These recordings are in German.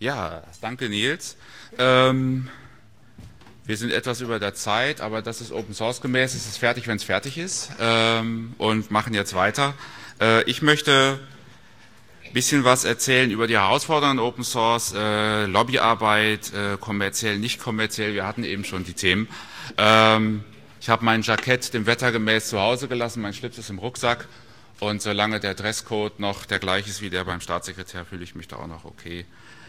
Ja, danke Nils. Wir sind etwas über der Zeit, aber das ist Open Source gemäß. Es ist fertig, wenn es fertig ist, und machen jetzt weiter. Ich möchte ein bisschen was erzählen über die Herausforderungen in Open Source, Lobbyarbeit, kommerziell, nicht kommerziell. Wir hatten eben schon die Themen. Ich habe mein Jackett dem Wetter gemäß zu Hause gelassen, mein Schlips ist im Rucksack. Und solange der Dresscode noch der gleiche ist wie der beim Staatssekretär, fühle ich mich da auch noch okay.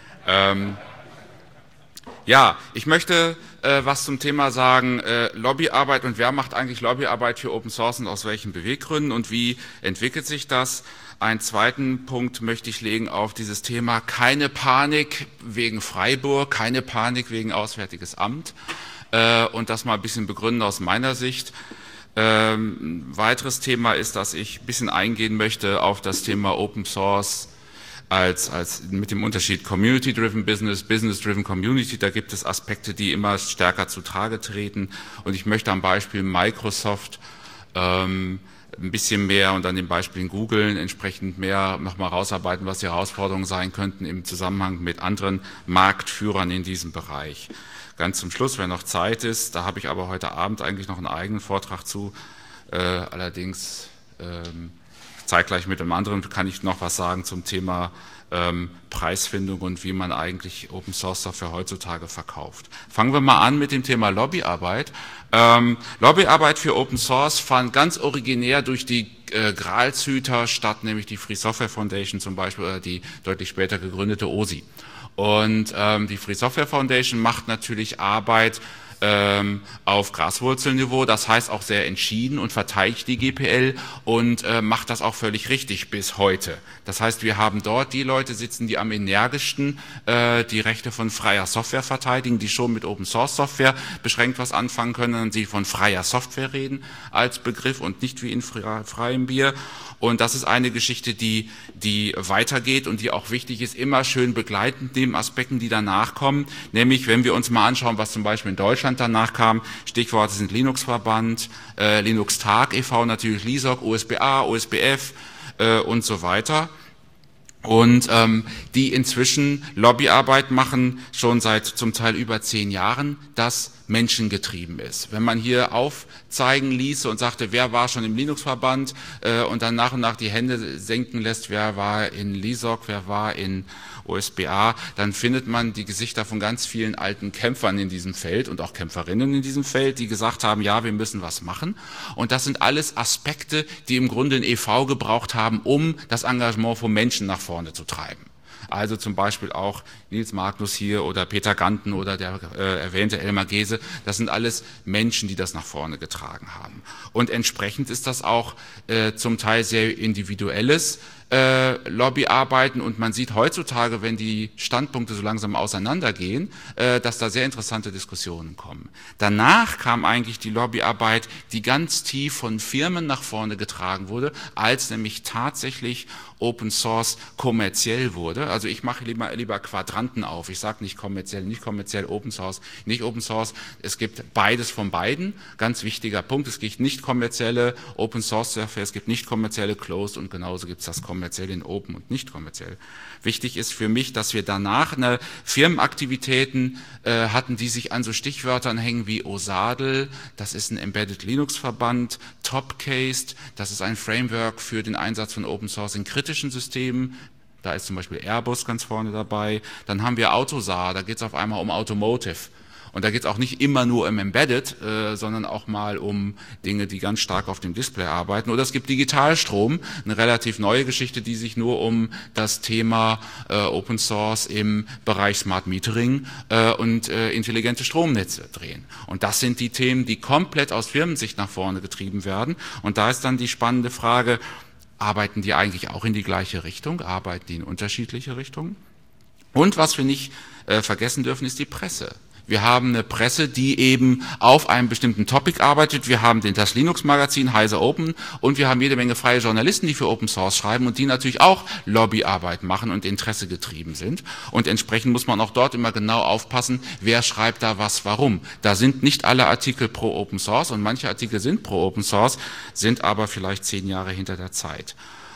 Ja, ich möchte was zum Thema sagen, Lobbyarbeit und wer macht eigentlich Lobbyarbeit für Open Source und aus welchen Beweggründen und wie entwickelt sich das? Einen zweiten Punkt möchte ich legen auf dieses Thema keine Panik wegen Freiburg, keine Panik wegen Auswärtiges Amt und das mal ein bisschen begründen aus meiner Sicht. Ein weiteres Thema ist, dass ich ein bisschen eingehen möchte auf das Thema Open Source als mit dem Unterschied Community-Driven Business, Business-Driven Community. Da gibt es Aspekte, die immer stärker zutage treten. Und ich möchte am Beispiel Microsoft ein bisschen mehr und an den Beispielen Google entsprechend mehr nochmal rausarbeiten, was die Herausforderungen sein könnten im Zusammenhang mit anderen Marktführern in diesem Bereich. Ganz zum Schluss, wenn noch Zeit ist, da habe ich aber heute Abend eigentlich noch einen eigenen Vortrag zu, allerdings zeitgleich mit einem anderen kann ich noch was sagen zum Thema Preisfindung und wie man eigentlich Open Source Software heutzutage verkauft. Fangen wir mal an mit dem Thema Lobbyarbeit. Lobbyarbeit für Open Source fand ganz originär durch die Gralshüter statt, nämlich die Free Software Foundation zum Beispiel oder die deutlich später gegründete OSI. Und die Free Software Foundation macht natürlich Arbeit auf Graswurzelniveau, das heißt auch sehr entschieden und verteidigt die GPL und macht das auch völlig richtig bis heute. Das heißt, wir haben dort die Leute sitzen, die am energischsten die Rechte von freier Software verteidigen, die schon mit Open Source Software beschränkt was anfangen können, und sie von freier Software reden als Begriff und nicht wie in freiem Bier. Und das ist eine Geschichte, die weitergeht und die auch wichtig ist, immer schön begleitend neben Aspekten, die danach kommen. Nämlich, wenn wir uns mal anschauen, was zum Beispiel in Deutschland danach kam, Stichworte sind Linux-Verband, Linux-Tag e.V., natürlich LISOC, OSBA, OSBF und so weiter. Und die inzwischen Lobbyarbeit machen, schon seit zum Teil über 10 Jahren, das menschengetrieben ist. Wenn man hier aufzeigen ließe und sagte, wer war schon im Linux-Verband und dann nach und nach die Hände senken lässt, wer war in LISOC, wer war in OSBA, dann findet man die Gesichter von ganz vielen alten Kämpfern in diesem Feld und auch Kämpferinnen in diesem Feld, die gesagt haben, ja, wir müssen was machen. Und das sind alles Aspekte, die im Grunde ein e.V. gebraucht haben, um das Engagement von Menschen nach vorne zu treiben. Also zum Beispiel auch Nils Magnus hier oder Peter Ganten oder der erwähnte Elmar Gese, das sind alles Menschen, die das nach vorne getragen haben. Und entsprechend ist das auch zum Teil sehr individuelles Lobbyarbeiten und man sieht heutzutage, wenn die Standpunkte so langsam auseinandergehen, dass da sehr interessante Diskussionen kommen. Danach kam eigentlich die Lobbyarbeit, die ganz tief von Firmen nach vorne getragen wurde, als nämlich tatsächlich Open Source kommerziell wurde. Also ich mache lieber Quadranten auf. Ich sage nicht kommerziell, nicht kommerziell, Open Source, nicht Open Source. Es gibt beides von beiden. Ganz wichtiger Punkt. Es gibt nicht kommerzielle Open Source Software, es gibt nicht kommerzielle Closed und genauso gibt es das kommerziell in Open und nicht kommerziell. Wichtig ist für mich, dass wir danach Firmenaktivitäten hatten, die sich an so Stichwörtern hängen wie OSADL, das ist ein Embedded Linux Verband, Topcased, das ist ein Framework für den Einsatz von Open Source in kritischen Systemen. Da ist zum Beispiel Airbus ganz vorne dabei. Dann haben wir Autosar, da geht es auf einmal um Automotive. Und da geht es auch nicht immer nur um Embedded, sondern auch mal um Dinge, die ganz stark auf dem Display arbeiten. Oder es gibt Digitalstrom, eine relativ neue Geschichte, die sich nur um das Thema Open Source im Bereich Smart Metering und intelligente Stromnetze drehen. Und das sind die Themen, die komplett aus Firmensicht nach vorne getrieben werden. Und da ist dann die spannende Frage, arbeiten die eigentlich auch in die gleiche Richtung? Arbeiten die in unterschiedliche Richtungen? Und was wir nicht vergessen dürfen, ist die Presse. Wir haben eine Presse, die eben auf einem bestimmten Topic arbeitet. Wir haben das Linux-Magazin Heise Open und wir haben jede Menge freie Journalisten, die für Open Source schreiben und die natürlich auch Lobbyarbeit machen und Interesse getrieben sind. Und entsprechend muss man auch dort immer genau aufpassen, wer schreibt da was, warum. Da sind nicht alle Artikel pro Open Source und manche Artikel sind pro Open Source, sind aber vielleicht 10 Jahre hinter der Zeit.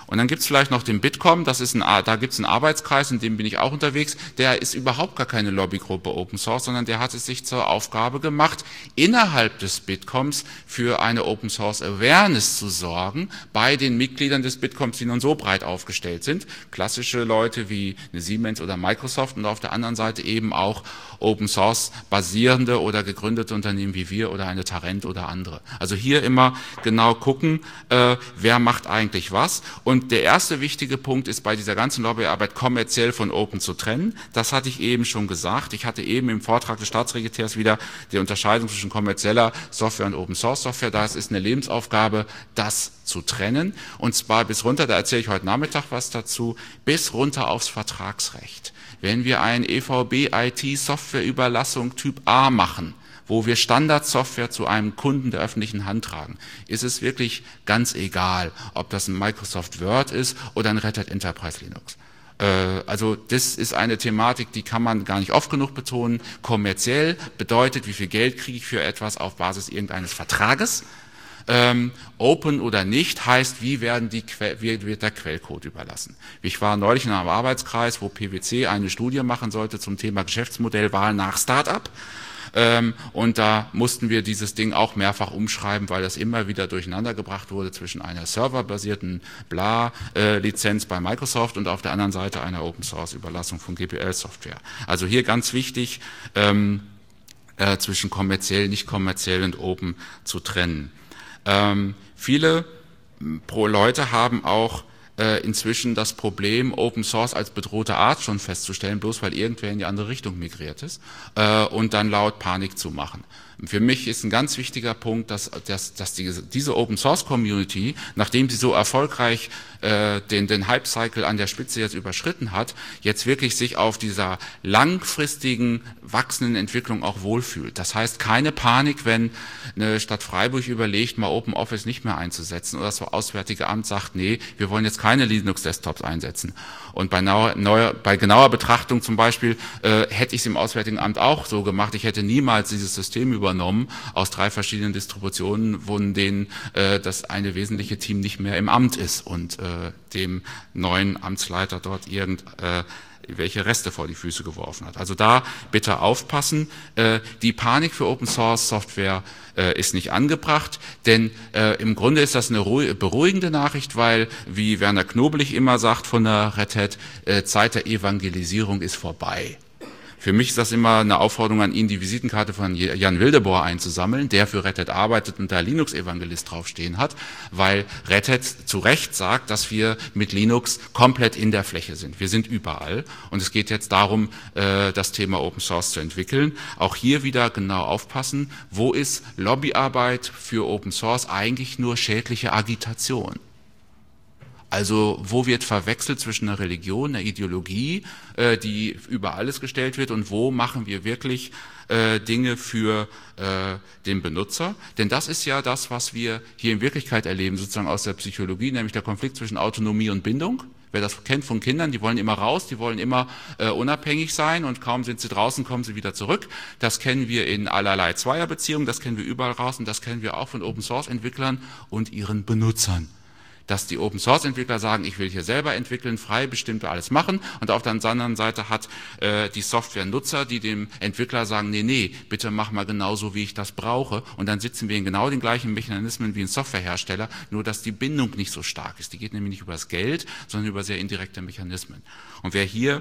Und dann gibt es vielleicht noch den Bitkom, da gibt es einen Arbeitskreis, in dem bin ich auch unterwegs, der ist überhaupt gar keine Lobbygruppe Open Source, sondern der hat es sich zur Aufgabe gemacht, innerhalb des Bitkoms für eine Open Source Awareness zu sorgen, bei den Mitgliedern des Bitkoms, die nun so breit aufgestellt sind. Klassische Leute wie eine Siemens oder Microsoft und auf der anderen Seite eben auch Open Source basierende oder gegründete Unternehmen wie wir oder eine Tarent oder andere. Also hier immer genau gucken, wer macht eigentlich was. Und der erste wichtige Punkt ist bei dieser ganzen Lobbyarbeit kommerziell von Open zu trennen. Das hatte ich eben schon gesagt. Ich hatte eben im Vortrag des Staatssekretärs wieder die Unterscheidung zwischen kommerzieller Software und Open Source Software. Das ist eine Lebensaufgabe, das zu trennen. Und zwar bis runter, da erzähle ich heute Nachmittag was dazu, bis runter aufs Vertragsrecht. Wenn wir ein EVB-IT-Softwareüberlassung Typ A machen, wo wir Standardsoftware zu einem Kunden der öffentlichen Hand tragen, ist es wirklich ganz egal, ob das ein Microsoft Word ist oder ein Red Hat Enterprise Linux. Also das ist eine Thematik, die kann man gar nicht oft genug betonen. Kommerziell bedeutet, wie viel Geld kriege ich für etwas auf Basis irgendeines Vertrages. Open oder nicht heißt, wie wird der Quellcode überlassen. Ich war neulich in einem Arbeitskreis, wo PwC eine Studie machen sollte zum Thema Geschäftsmodellwahl nach Start-up. Und da mussten wir dieses Ding auch mehrfach umschreiben, weil das immer wieder durcheinander gebracht wurde zwischen einer serverbasierten Lizenz bei Microsoft und auf der anderen Seite einer Open-Source-Überlassung von GPL-Software. Also hier ganz wichtig, zwischen kommerziell, nicht kommerziell und Open zu trennen. Viele Leute haben auch inzwischen das Problem, Open Source als bedrohte Art schon festzustellen, bloß weil irgendwer in die andere Richtung migriert ist und dann laut Panik zu machen. Für mich ist ein ganz wichtiger Punkt, dass diese Open Source Community, nachdem sie so erfolgreich den Hype-Cycle an der Spitze jetzt überschritten hat, jetzt wirklich sich auf dieser langfristigen, wachsenden Entwicklung auch wohlfühlt. Das heißt, keine Panik, wenn eine Stadt Freiburg überlegt, mal Open Office nicht mehr einzusetzen oder das Auswärtige Amt sagt, nee, wir wollen jetzt keine Linux-Desktops einsetzen. Und bei genauer Betrachtung zum Beispiel hätte ich es im Auswärtigen Amt auch so gemacht. Ich hätte niemals dieses System übernommen aus 3 verschiedenen Distributionen, von denen das eine wesentliche Team nicht mehr im Amt ist und dem neuen Amtsleiter dort welche Reste vor die Füße geworfen hat. Also da bitte aufpassen. Die Panik für Open Source Software ist nicht angebracht, denn im Grunde ist das eine beruhigende Nachricht, weil, wie Werner Knobelich immer sagt von der Red Hat, Zeit der Evangelisierung ist vorbei. Für mich ist das immer eine Aufforderung an ihn, die Visitenkarte von Jan Wildeboer einzusammeln, der für Red Hat arbeitet und da Linux-Evangelist draufstehen hat, weil Red Hat zu Recht sagt, dass wir mit Linux komplett in der Fläche sind. Wir sind überall und es geht jetzt darum, das Thema Open Source zu entwickeln. Auch hier wieder genau aufpassen, wo ist Lobbyarbeit für Open Source eigentlich nur schädliche Agitation? Also wo wird verwechselt zwischen einer Religion, einer Ideologie, die über alles gestellt wird, und wo machen wir wirklich Dinge für den Benutzer? Denn das ist ja das, was wir hier in Wirklichkeit erleben, sozusagen aus der Psychologie, nämlich der Konflikt zwischen Autonomie und Bindung. Wer das kennt von Kindern, die wollen immer raus, die wollen immer unabhängig sein und kaum sind sie draußen, kommen sie wieder zurück. Das kennen wir in allerlei Zweierbeziehungen, das kennen wir überall raus und das kennen wir auch von Open-Source-Entwicklern und ihren Benutzern. Dass die Open-Source-Entwickler sagen, ich will hier selber entwickeln, frei bestimmt alles machen, und auf der anderen Seite hat die Software-Nutzer, die dem Entwickler sagen, nee, bitte mach mal genauso, wie ich das brauche, und dann sitzen wir in genau den gleichen Mechanismen wie ein Softwarehersteller, nur dass die Bindung nicht so stark ist. Die geht nämlich nicht über das Geld, sondern über sehr indirekte Mechanismen. Und wer hier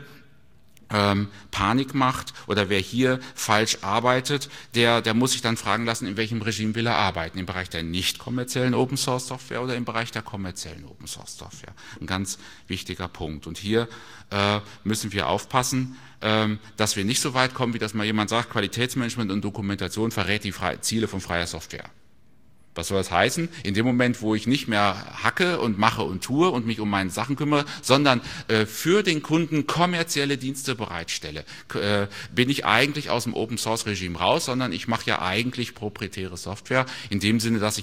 Panik macht oder wer hier falsch arbeitet, der muss sich dann fragen lassen, in welchem Regime will er arbeiten, im Bereich der nicht kommerziellen Open Source Software oder im Bereich der kommerziellen Open Source Software. Ein ganz wichtiger Punkt. Und hier müssen wir aufpassen, dass wir nicht so weit kommen, wie das mal jemand sagt, Qualitätsmanagement und Dokumentation verrät die Ziele von freier Software. Was soll das heißen? In dem Moment, wo ich nicht mehr hacke und mache und tue und mich um meine Sachen kümmere, sondern für den Kunden kommerzielle Dienste bereitstelle, bin ich eigentlich aus dem Open-Source-Regime raus, sondern ich mache ja eigentlich proprietäre Software, in dem Sinne, dass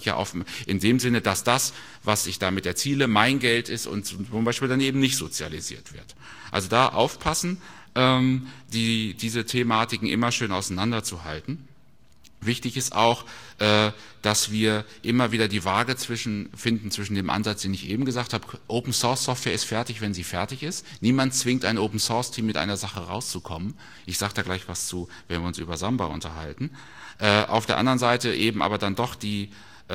das, was ich damit erziele, mein Geld ist und zum Beispiel dann eben nicht sozialisiert wird. Also da aufpassen, diese Thematiken immer schön auseinanderzuhalten. Wichtig ist auch, dass wir immer wieder die Waage finden zwischen dem Ansatz, den ich eben gesagt habe. Open Source Software ist fertig, wenn sie fertig ist. Niemand zwingt ein Open Source Team mit einer Sache rauszukommen. Ich sage da gleich was zu, wenn wir uns über Samba unterhalten. Auf der anderen Seite eben aber dann doch die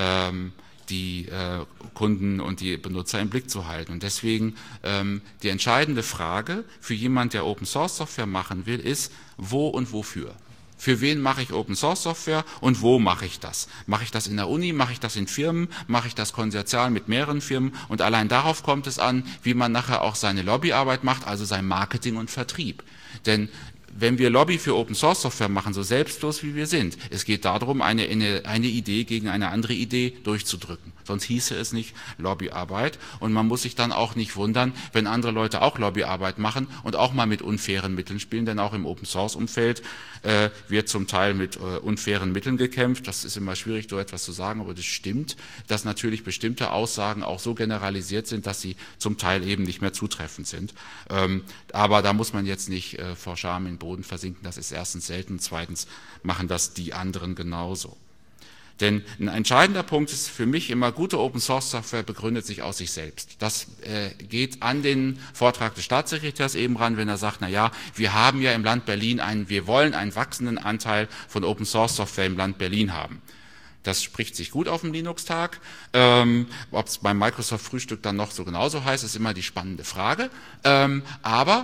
Kunden und die Benutzer im Blick zu halten. Und deswegen die entscheidende Frage für jemand, der Open Source Software machen will, ist, wo und wofür? Für wen mache ich Open Source Software und wo mache ich das? Mache ich das in der Uni, mache ich das in Firmen, mache ich das konsortial mit mehreren Firmen? Und allein darauf kommt es an, wie man nachher auch seine Lobbyarbeit macht, also sein Marketing und Vertrieb. Denn wenn wir Lobby für Open Source Software machen, so selbstlos wie wir sind, es geht darum, eine Idee gegen eine andere Idee durchzudrücken. Sonst hieße es nicht Lobbyarbeit. Und man muss sich dann auch nicht wundern, wenn andere Leute auch Lobbyarbeit machen und auch mal mit unfairen Mitteln spielen, denn auch im Open Source Umfeld wird zum Teil mit unfairen Mitteln gekämpft. Das ist immer schwierig, so etwas zu sagen, aber das stimmt, dass natürlich bestimmte Aussagen auch so generalisiert sind, dass sie zum Teil eben nicht mehr zutreffend sind. Aber da muss man jetzt nicht vor Scham in den Boden versinken. Das ist erstens selten, zweitens machen das die anderen genauso. Denn ein entscheidender Punkt ist für mich immer, gute Open-Source-Software begründet sich aus sich selbst. Das geht an den Vortrag des Staatssekretärs eben ran, wenn er sagt, na ja, wir haben ja im Land Berlin wir wollen einen wachsenden Anteil von Open-Source-Software im Land Berlin haben. Das spricht sich gut auf dem Linux-Tag. Ob es beim Microsoft-Frühstück dann noch so genauso heißt, ist immer die spannende Frage. Aber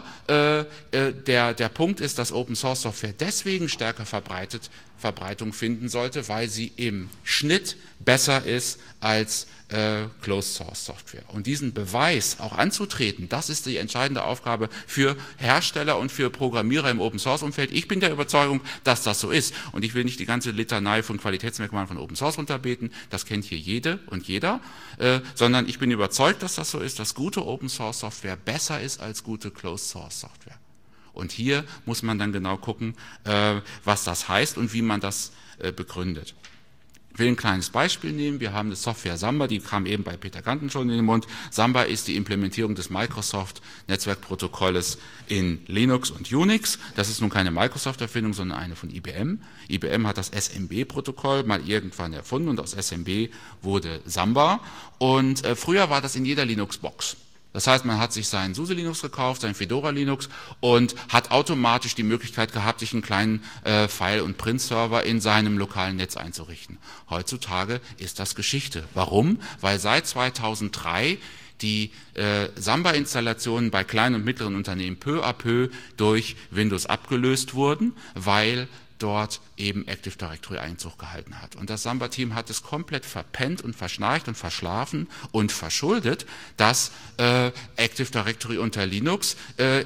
der Punkt ist, dass Open-Source-Software deswegen stärker Verbreitung finden sollte, weil sie im Schnitt besser ist als Closed-Source-Software. Und diesen Beweis auch anzutreten, das ist die entscheidende Aufgabe für Hersteller und für Programmierer im Open-Source-Umfeld. Ich bin der Überzeugung, dass das so ist. Und ich will nicht die ganze Litanei von Qualitätsmerkmalen von Open-Source runterbeten, das kennt hier jede und jeder, sondern ich bin überzeugt, dass das so ist, dass gute Open-Source-Software besser ist als gute Closed-Source-Software. Und hier muss man dann genau gucken, was das heißt und wie man das begründet. Ich will ein kleines Beispiel nehmen. Wir haben eine Software Samba, die kam eben bei Peter Ganten schon in den Mund. Samba ist die Implementierung des Microsoft-Netzwerkprotokolles in Linux und Unix. Das ist nun keine Microsoft-Erfindung, sondern eine von IBM. IBM hat das SMB-Protokoll mal irgendwann erfunden und aus SMB wurde Samba. Und früher war das in jeder Linux-Box. Das heißt, man hat sich sein SUSE Linux gekauft, sein Fedora Linux und hat automatisch die Möglichkeit gehabt, sich einen kleinen File- und Print-Server in seinem lokalen Netz einzurichten. Heutzutage ist das Geschichte. Warum? Weil seit 2003 die Samba-Installationen bei kleinen und mittleren Unternehmen peu à peu durch Windows abgelöst wurden, weil dort eben Active Directory Einzug gehalten hat. Und das Samba-Team hat es komplett verpennt und verschnarcht und verschlafen und verschuldet, dass Active Directory unter Linux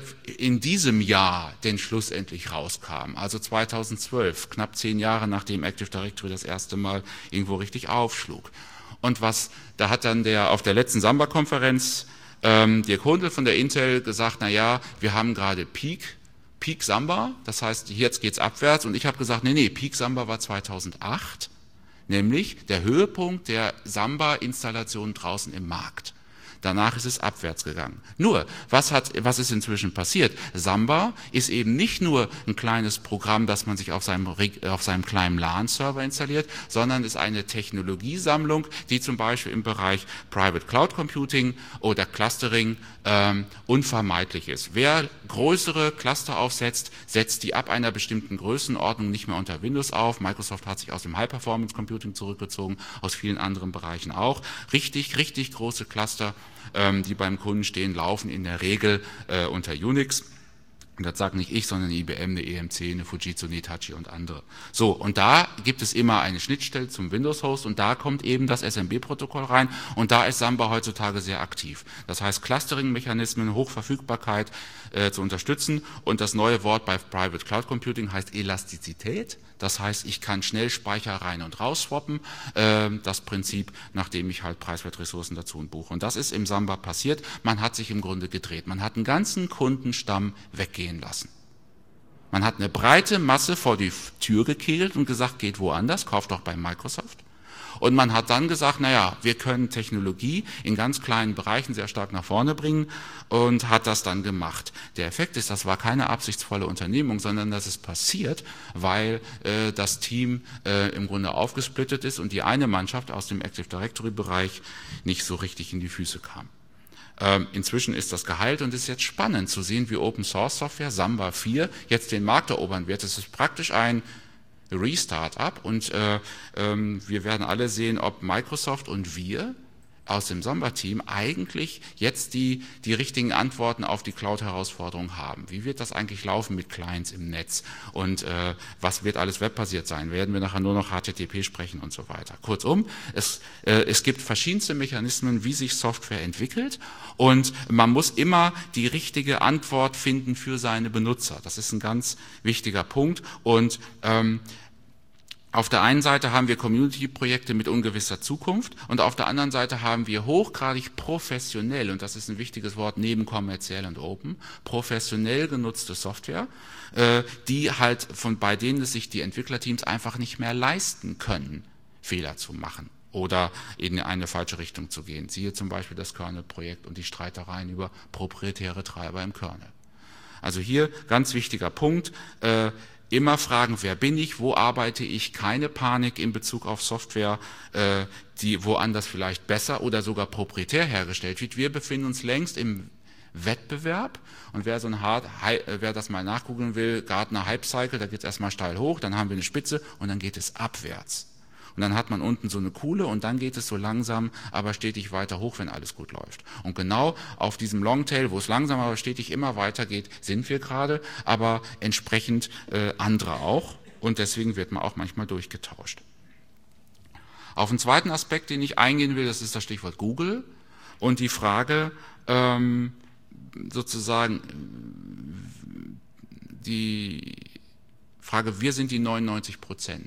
in diesem Jahr denn schlussendlich rauskam. Also 2012, knapp 10 Jahre nachdem Active Directory das erste Mal irgendwo richtig aufschlug. Und da hat dann auf der letzten Samba-Konferenz Dirk Hundel von der Intel gesagt, na ja, wir haben gerade Peak Samba, das heißt, jetzt geht's abwärts und ich habe gesagt, nee, Peak Samba war 2008, nämlich der Höhepunkt der Samba-Installation draußen im Markt. Danach ist es abwärts gegangen. Nur, was ist inzwischen passiert? Samba ist eben nicht nur ein kleines Programm, das man sich auf seinem kleinen LAN-Server installiert, sondern ist eine Technologiesammlung, die zum Beispiel im Bereich Private Cloud Computing oder Clustering unvermeidlich ist. Wer größere Cluster aufsetzt, setzt die ab einer bestimmten Größenordnung nicht mehr unter Windows auf. Microsoft hat sich aus dem High-Performance Computing zurückgezogen, aus vielen anderen Bereichen auch. Richtig große Cluster, die beim Kunden stehen, laufen in der Regel unter Unix. Und das sagt nicht ich, sondern die IBM, eine EMC, eine Fujitsu, eine Hitachi und andere. So, und da gibt es immer eine Schnittstelle zum Windows-Host und da kommt eben das SMB-Protokoll rein und da ist Samba heutzutage sehr aktiv. Das heißt, Clustering-Mechanismen, Hochverfügbarkeit zu unterstützen und das neue Wort bei Private Cloud Computing heißt Elastizität. Das heißt, ich kann schnell Speicher rein und raus swappen, das Prinzip, nachdem ich halt preiswert Ressourcen dazu buche. Und das ist im Samba passiert. Man hat sich im Grunde gedreht. Man hat einen ganzen Kundenstamm weggehen lassen. Man hat eine breite Masse vor die Tür gekegelt und gesagt, geht woanders, kauft doch bei Microsoft. Und man hat dann gesagt, naja, wir können Technologie in ganz kleinen Bereichen sehr stark nach vorne bringen und hat das dann gemacht. Der Effekt ist, das war keine absichtsvolle Unternehmung, sondern das ist passiert, weil das Team im Grunde aufgesplittet ist und die eine Mannschaft aus dem Active Directory Bereich nicht so richtig in die Füße kam. Inzwischen ist das geheilt und es ist jetzt spannend zu sehen, wie Open Source Software, Samba 4, jetzt den Markt erobern wird. Es ist praktisch ein Restart-up und wir werden alle sehen, ob Microsoft und wir aus dem Samba-Team eigentlich jetzt die richtigen Antworten auf die Cloud-Herausforderungen haben. Wie wird das eigentlich laufen mit Clients im Netz und was wird alles webbasiert sein? Werden wir nachher nur noch HTTP sprechen und so weiter? Kurzum, es gibt verschiedenste Mechanismen, wie sich Software entwickelt und man muss immer die richtige Antwort finden für seine Benutzer. Das ist ein ganz wichtiger Punkt und auf der einen Seite haben wir Community-Projekte mit ungewisser Zukunft und auf der anderen Seite haben wir hochgradig professionell, und das ist ein wichtiges Wort neben kommerziell und open, professionell genutzte Software, die halt bei denen es sich die Entwicklerteams einfach nicht mehr leisten können, Fehler zu machen oder in eine falsche Richtung zu gehen. Siehe zum Beispiel das Kernel-Projekt und die Streitereien über proprietäre Treiber im Kernel. Also hier ganz wichtiger Punkt, immer fragen, wer bin ich, wo arbeite ich, keine Panik in Bezug auf Software, die woanders vielleicht besser oder sogar proprietär hergestellt wird. Wir befinden uns längst im Wettbewerb und wer das mal nachgoogeln will, Gartner Hype Cycle, da geht es erstmal steil hoch, dann haben wir eine Spitze und dann geht es abwärts. Und dann hat man unten so eine Kuhle und dann geht es so langsam, aber stetig weiter hoch, wenn alles gut läuft. Und genau auf diesem Longtail, wo es langsam aber stetig immer weiter geht, sind wir gerade, aber entsprechend andere auch. Und deswegen wird man auch manchmal durchgetauscht. Auf einen zweiten Aspekt, den ich eingehen will, das ist das Stichwort Google und die Frage, sozusagen, wir sind die 99%.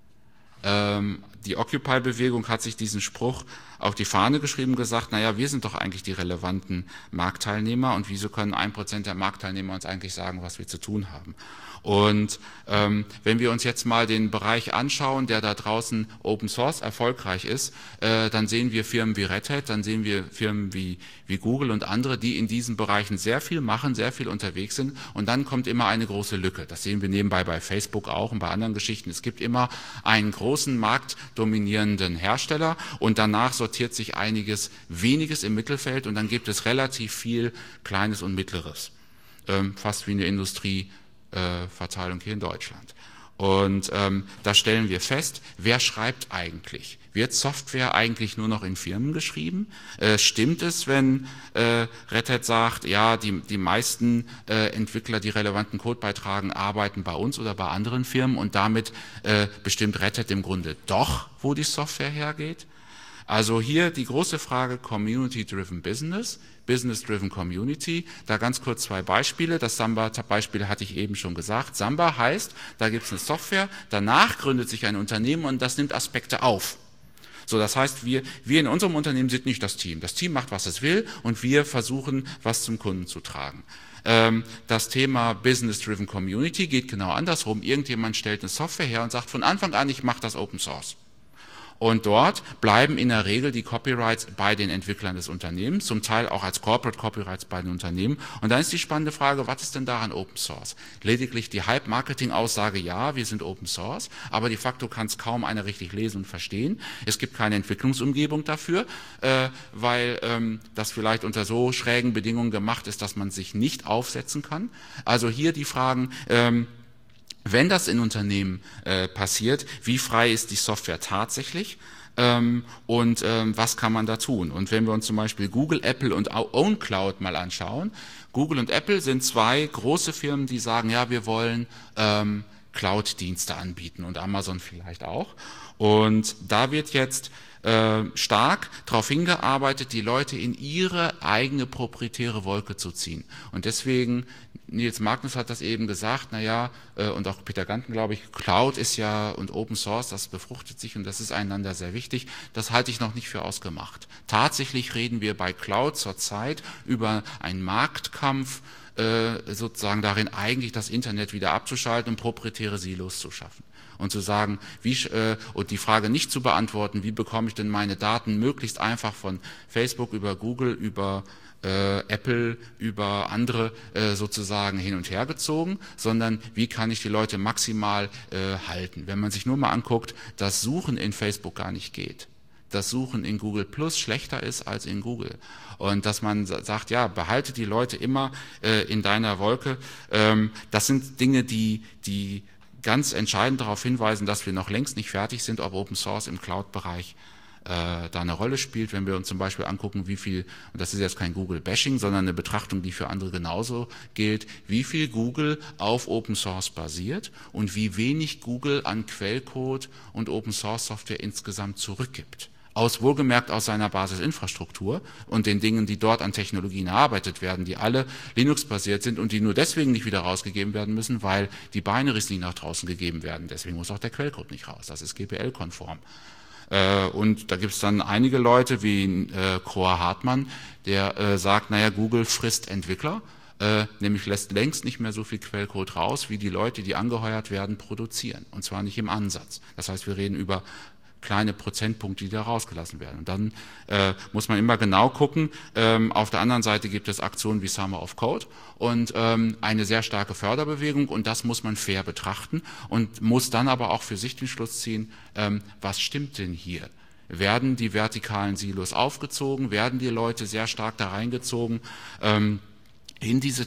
Die Occupy-Bewegung hat sich diesen Spruch auf die Fahne geschrieben, gesagt, naja, wir sind doch eigentlich die relevanten Marktteilnehmer und wieso können 1% der Marktteilnehmer uns eigentlich sagen, was wir zu tun haben? Und wenn wir uns jetzt mal den Bereich anschauen, der da draußen Open Source erfolgreich ist, dann sehen wir Firmen wie Red Hat, dann sehen wir Firmen wie Google und andere, die in diesen Bereichen sehr viel machen, sehr viel unterwegs sind und dann kommt immer eine große Lücke. Das sehen wir nebenbei bei Facebook auch und bei anderen Geschichten. Es gibt immer einen großen marktdominierenden Hersteller und danach sortiert sich weniges im Mittelfeld und dann gibt es relativ viel Kleines und Mittleres. Fast wie eine Industrieverteilung hier in Deutschland. Und da stellen wir fest, wer schreibt eigentlich? Wird Software eigentlich nur noch in Firmen geschrieben? Stimmt es, wenn Red Hat sagt, ja, die meisten Entwickler, die relevanten Code beitragen, arbeiten bei uns oder bei anderen Firmen und damit bestimmt Red Hat im Grunde doch, wo die Software hergeht? Also hier die große Frage Community-Driven Business, Business-Driven Community. Da ganz kurz 2 Beispiele. Das Samba-Beispiel hatte ich eben schon gesagt. Samba heißt, da gibt es eine Software, danach gründet sich ein Unternehmen und das nimmt Aspekte auf. So, das heißt, wir in unserem Unternehmen sind nicht das Team. Das Team macht, was es will und wir versuchen, was zum Kunden zu tragen. Das Thema Business-Driven Community geht genau andersrum. Irgendjemand stellt eine Software her und sagt von Anfang an, ich mache das Open Source. Und dort bleiben in der Regel die Copyrights bei den Entwicklern des Unternehmens, zum Teil auch als Corporate Copyrights bei den Unternehmen. Und dann ist die spannende Frage, was ist denn daran Open Source? Lediglich die Hype-Marketing-Aussage, ja, wir sind Open Source, aber de facto kann es kaum einer richtig lesen und verstehen. Es gibt keine Entwicklungsumgebung dafür, weil das vielleicht unter so schrägen Bedingungen gemacht ist, dass man sich nicht aufsetzen kann. Also hier die Fragen, wenn das in Unternehmen passiert, wie frei ist die Software tatsächlich und was kann man da tun? Und wenn wir uns zum Beispiel Google, Apple und OwnCloud mal anschauen, Google und Apple sind 2 große Firmen, die sagen, ja, wir wollen Cloud-Dienste anbieten und Amazon vielleicht auch. Und da wird jetzt stark darauf hingearbeitet, die Leute in ihre eigene proprietäre Wolke zu ziehen. Und deswegen, Nils Magnus hat das eben gesagt, naja, und auch Peter Ganten, glaube ich, Cloud ist ja und Open Source, das befruchtet sich und das ist einander sehr wichtig. Das halte ich noch nicht für ausgemacht. Tatsächlich reden wir bei Cloud zurzeit über einen Marktkampf sozusagen darin, eigentlich das Internet wieder abzuschalten und proprietäre Silos zu schaffen. Und zu sagen, und die Frage nicht zu beantworten, wie bekomme ich denn meine Daten möglichst einfach von Facebook über Google, über Apple, über andere sozusagen hin und her gezogen, sondern wie kann ich die Leute maximal halten. Wenn man sich nur mal anguckt, dass Suchen in Facebook gar nicht geht, dass Suchen in Google Plus schlechter ist als in Google. Und dass man sagt, ja, behalte die Leute immer in deiner Wolke. Das sind Dinge, die ganz entscheidend darauf hinweisen, dass wir noch längst nicht fertig sind, ob Open Source im Cloud-Bereich da eine Rolle spielt, wenn wir uns zum Beispiel angucken, wie viel, und das ist jetzt kein Google-Bashing, sondern eine Betrachtung, die für andere genauso gilt, wie viel Google auf Open Source basiert und wie wenig Google an Quellcode und Open Source Software insgesamt zurückgibt. Wohlgemerkt aus seiner Basisinfrastruktur und den Dingen, die dort an Technologien erarbeitet werden, die alle Linux-basiert sind und die nur deswegen nicht wieder rausgegeben werden müssen, weil die Binaries nicht nach draußen gegeben werden. Deswegen muss auch der Quellcode nicht raus. Das ist GPL-konform. Und da gibt es dann einige Leute wie Kroa Hartmann, der sagt, naja, Google frisst Entwickler, nämlich lässt längst nicht mehr so viel Quellcode raus, wie die Leute, die angeheuert werden, produzieren. Und zwar nicht im Ansatz. Das heißt, wir reden über kleine Prozentpunkte, die da rausgelassen werden. Und dann muss man immer genau gucken. Auf der anderen Seite gibt es Aktionen wie Summer of Code und eine sehr starke Förderbewegung, und das muss man fair betrachten und muss dann aber auch für sich den Schluss ziehen, was stimmt denn hier? Werden die vertikalen Silos aufgezogen? Werden die Leute sehr stark da reingezogen? In diese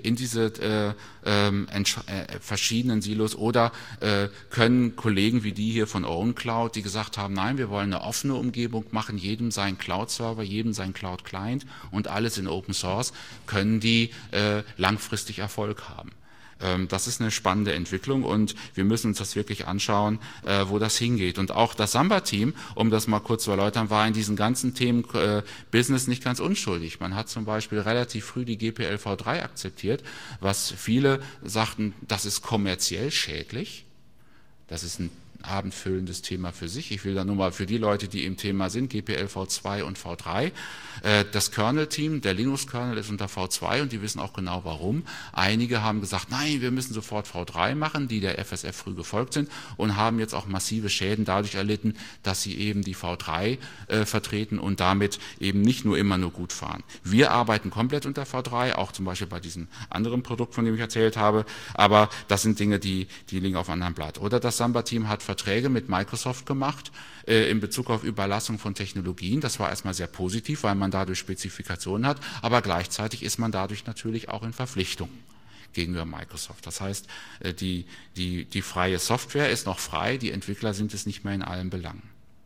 verschiedenen Silos, oder können Kollegen wie die hier von OwnCloud, die gesagt haben, nein, wir wollen eine offene Umgebung machen, jedem sein Cloud-Server, jedem sein Cloud-Client und alles in Open Source, können die langfristig Erfolg haben. Das ist eine spannende Entwicklung, und wir müssen uns das wirklich anschauen, wo das hingeht. Und auch das Samba-Team, um das mal kurz zu erläutern, war in diesen ganzen Themen Business nicht ganz unschuldig. Man hat zum Beispiel relativ früh die GPL v3 akzeptiert, was viele sagten, das ist kommerziell schädlich. Das ist ein abendfüllendes Thema für sich. Ich will da nur mal für die Leute, die im Thema sind, GPL v2 und v3. Das Kernel-Team, der Linux-Kernel ist unter v2, und die wissen auch genau warum. Einige haben gesagt, nein, wir müssen sofort v3 machen, die der FSF früh gefolgt sind, und haben jetzt auch massive Schäden dadurch erlitten, dass sie eben die v3 vertreten und damit eben nicht nur immer nur gut fahren. Wir arbeiten komplett unter v3, auch zum Beispiel bei diesem anderen Produkt, von dem ich erzählt habe, aber das sind Dinge, die liegen auf einem anderen Blatt. Oder das Samba-Team hat Verträge mit Microsoft gemacht in Bezug auf Überlassung von Technologien. Das war erstmal sehr positiv, weil man dadurch Spezifikationen hat, aber gleichzeitig ist man dadurch natürlich auch in Verpflichtung gegenüber Microsoft. Das heißt, die freie Software ist noch frei, die Entwickler sind es nicht mehr in allen Belangen.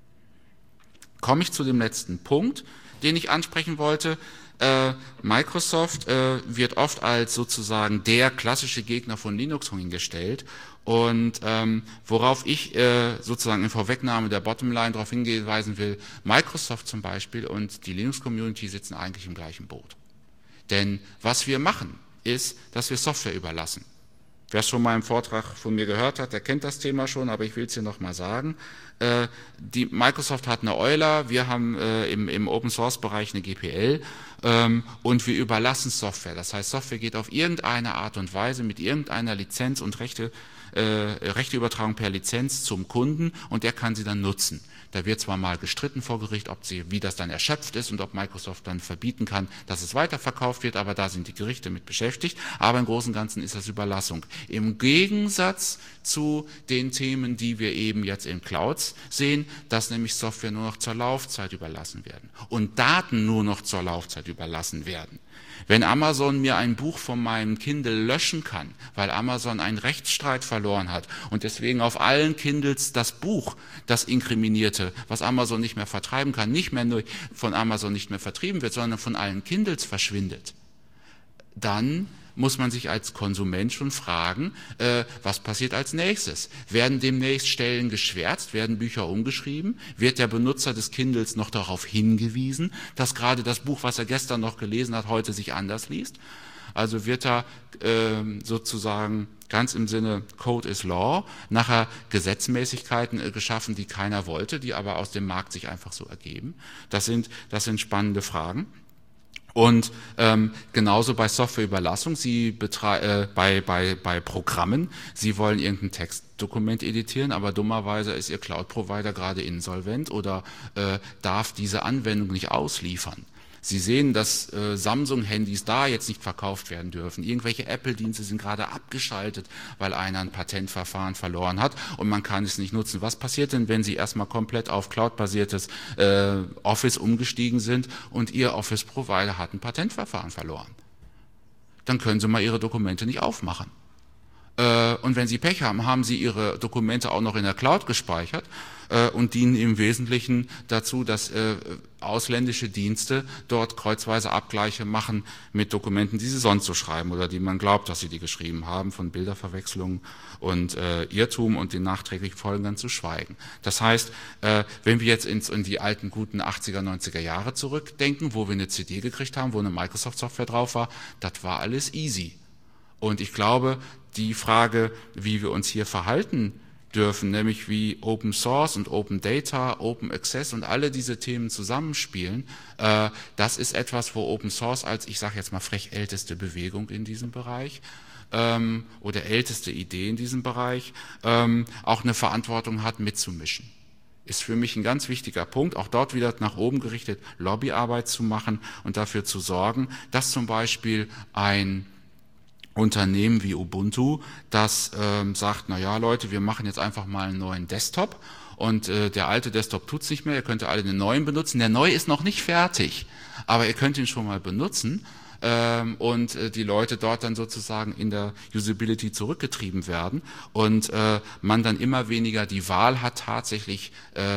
Komme ich zu dem letzten Punkt, den ich ansprechen wollte. Microsoft wird oft als sozusagen der klassische Gegner von Linux hingestellt, und worauf ich sozusagen in Vorwegnahme der Bottomline darauf hinweisen will, Microsoft zum Beispiel und die Linux-Community sitzen eigentlich im gleichen Boot. Denn was wir machen, ist, dass wir Software überlassen. Wer es schon mal im Vortrag von mir gehört hat, der kennt das Thema schon, aber ich will es hier nochmal sagen. Die Microsoft hat eine Euler, wir haben im Open-Source-Bereich eine GPL, und wir überlassen Software. Das heißt, Software geht auf irgendeine Art und Weise mit irgendeiner Lizenz und Rechteübertragung per Lizenz zum Kunden, und der kann sie dann nutzen. Da wird zwar mal gestritten vor Gericht, wie das dann erschöpft ist und ob Microsoft dann verbieten kann, dass es weiterverkauft wird, aber da sind die Gerichte mit beschäftigt. Aber im Großen und Ganzen ist das Überlassung. Im Gegensatz zu den Themen, die wir eben jetzt in Clouds sehen, dass nämlich Software nur noch zur Laufzeit überlassen werden und Daten nur noch zur Laufzeit überlassen werden. Wenn Amazon mir ein Buch von meinem Kindle löschen kann, weil Amazon einen Rechtsstreit verloren hat und deswegen auf allen Kindles das Buch, das Inkriminierte, was Amazon nicht mehr vertreiben kann, nicht mehr nur von Amazon nicht mehr vertrieben wird, sondern von allen Kindles verschwindet, dann muss man sich als Konsument schon fragen, was passiert als nächstes? Werden demnächst Stellen geschwärzt? Werden Bücher umgeschrieben? Wird der Benutzer des Kindles noch darauf hingewiesen, dass gerade das Buch, was er gestern noch gelesen hat, heute sich anders liest? Also wird da sozusagen ganz im Sinne Code is Law nachher Gesetzmäßigkeiten geschaffen, die keiner wollte, die aber aus dem Markt sich einfach so ergeben? Das sind spannende Fragen. Und genauso bei Softwareüberlassung, bei Programmen, Sie wollen irgendein Textdokument editieren, aber dummerweise ist Ihr Cloud-Provider gerade insolvent oder darf diese Anwendung nicht ausliefern. Sie sehen, dass Samsung-Handys da jetzt nicht verkauft werden dürfen. Irgendwelche Apple-Dienste sind gerade abgeschaltet, weil einer ein Patentverfahren verloren hat und man kann es nicht nutzen. Was passiert denn, wenn Sie erstmal komplett auf Cloud-basiertes Office umgestiegen sind und Ihr Office-Provider hat ein Patentverfahren verloren? Dann können Sie mal Ihre Dokumente nicht aufmachen. Und wenn Sie Pech haben, haben Sie Ihre Dokumente auch noch in der Cloud gespeichert und dienen im Wesentlichen dazu, dass ausländische Dienste dort kreuzweise Abgleiche machen mit Dokumenten, die sie sonst so schreiben oder die man glaubt, dass sie die geschrieben haben, von Bilderverwechslung und Irrtum und den nachträglichen Folgen dann zu schweigen. Das heißt, wenn wir jetzt in die alten guten 80er, 90er Jahre zurückdenken, wo wir eine CD gekriegt haben, wo eine Microsoft-Software drauf war, das war alles easy. Und ich glaube, die Frage, wie wir uns hier verhalten dürfen, nämlich wie Open Source und Open Data, Open Access und alle diese Themen zusammenspielen, das ist etwas, wo Open Source als, ich sage jetzt mal frech, älteste Bewegung in diesem Bereich oder älteste Idee in diesem Bereich auch eine Verantwortung hat, mitzumischen. Ist für mich ein ganz wichtiger Punkt, auch dort wieder nach oben gerichtet Lobbyarbeit zu machen und dafür zu sorgen, dass zum Beispiel ein Unternehmen wie Ubuntu, das sagt, na ja Leute, wir machen jetzt einfach mal einen neuen Desktop und der alte Desktop tut's nicht mehr, ihr könnt alle den neuen benutzen. Der neue ist noch nicht fertig, aber ihr könnt ihn schon mal benutzen und die Leute dort dann sozusagen in der Usability zurückgetrieben werden und man dann immer weniger die Wahl hat, tatsächlich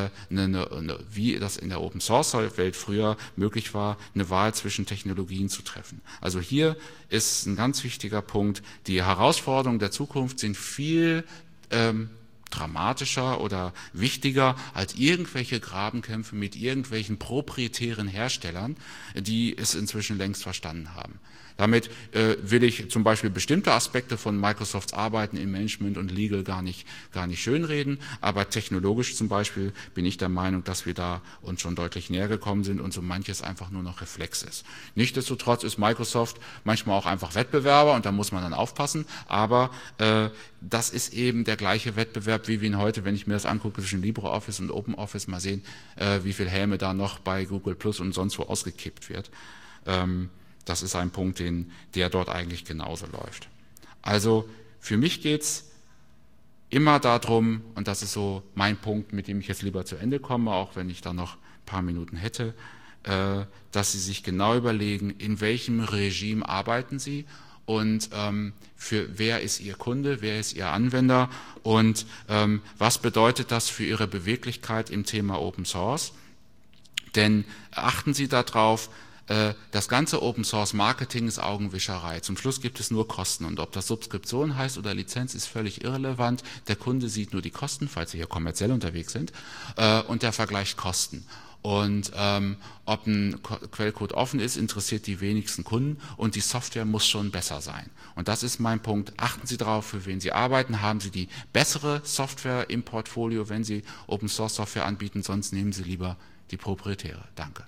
wie das in der Open Source Welt früher möglich war, eine Wahl zwischen Technologien zu treffen. Also hier ist ein ganz wichtiger Punkt. Die Herausforderungen der Zukunft sind viel dramatischer oder wichtiger als irgendwelche Grabenkämpfe mit irgendwelchen proprietären Herstellern, die es inzwischen längst verstanden haben. Damit will ich zum Beispiel bestimmte Aspekte von Microsofts Arbeiten im Management und Legal gar nicht schönreden, aber technologisch zum Beispiel bin ich der Meinung, dass wir da uns schon deutlich näher gekommen sind und so manches einfach nur noch Reflex ist. Nichtsdestotrotz ist Microsoft manchmal auch einfach Wettbewerber und da muss man dann aufpassen, aber das ist eben der gleiche Wettbewerb, wie wir ihn heute, wenn ich mir das angucke, zwischen LibreOffice und OpenOffice, mal sehen, wie viel Häme da noch bei Google Plus und sonst wo ausgekippt wird. Das ist ein Punkt, der dort eigentlich genauso läuft. Also für mich geht's immer darum, und das ist so mein Punkt, mit dem ich jetzt lieber zu Ende komme, auch wenn ich da noch ein paar Minuten hätte, dass Sie sich genau überlegen, in welchem Regime arbeiten Sie und für wer ist Ihr Kunde, wer ist Ihr Anwender und was bedeutet das für Ihre Beweglichkeit im Thema Open Source. Denn achten Sie darauf, das ganze Open Source Marketing ist Augenwischerei. Zum Schluss gibt es nur Kosten und ob das Subskription heißt oder Lizenz ist völlig irrelevant. Der Kunde sieht nur die Kosten, falls Sie hier kommerziell unterwegs sind, und der vergleicht Kosten. Und ob ein Quellcode offen ist, interessiert die wenigsten Kunden und die Software muss schon besser sein. Und das ist mein Punkt. Achten Sie darauf, für wen Sie arbeiten. Haben Sie die bessere Software im Portfolio, wenn Sie Open Source Software anbieten, sonst nehmen Sie lieber die proprietäre. Danke.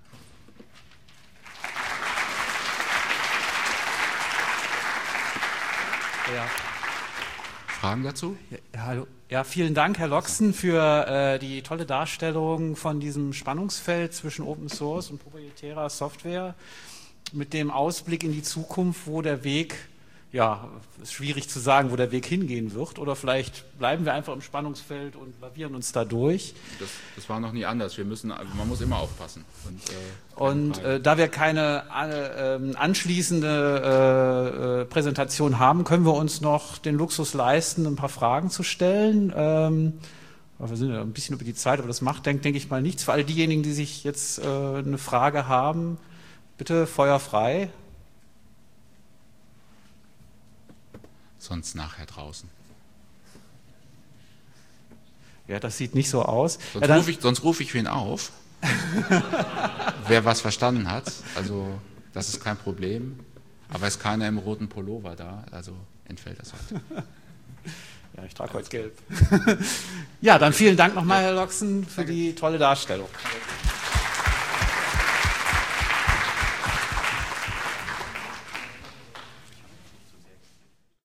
Ja. Fragen dazu? Ja, hallo. Ja, vielen Dank, Herr Loxen, für die tolle Darstellung von diesem Spannungsfeld zwischen Open Source und proprietärer Software mit dem Ausblick in die Zukunft, wo der Weg, ja, ist schwierig zu sagen, wo der Weg hingehen wird, oder vielleicht bleiben wir einfach im Spannungsfeld und lavieren uns da durch. Das war noch nie anders. Man muss immer aufpassen. Da wir keine anschließende Präsentation haben, können wir uns noch den Luxus leisten, ein paar Fragen zu stellen. Wir sind ja ein bisschen über die Zeit, aber das macht, denke ich mal, nichts. Für alle diejenigen, die sich jetzt eine Frage haben, bitte Feuer frei. Sonst nachher draußen. Ja, das sieht nicht so aus. Sonst rufe ich wen auf, wer was verstanden hat. Also das ist kein Problem. Aber ist keiner im roten Pullover da, also entfällt das halt. Ja, ich trage heute gelb. Ja, dann vielen Dank nochmal, Herr Loxen, für die tolle Darstellung.